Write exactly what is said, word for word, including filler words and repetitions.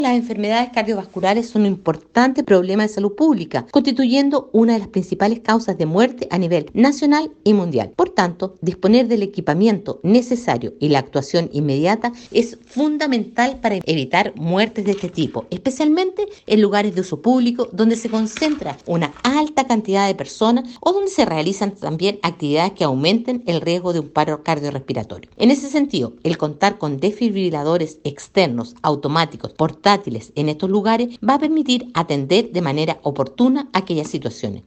Las enfermedades cardiovasculares son un importante problema de salud pública, constituyendo una de las principales causas de muerte a nivel nacional y mundial. Por tanto, disponer del equipamiento necesario y la actuación inmediata es fundamental para evitar muertes de este tipo, especialmente en lugares de uso público donde se concentra una alta cantidad de personas o donde se realizan también actividades que aumenten el riesgo de un paro cardiorrespiratorio. En ese sentido, el contar con desfibriladores externos, automáticos, portátiles en estos lugares va a permitir atender de manera oportuna aquellas situaciones.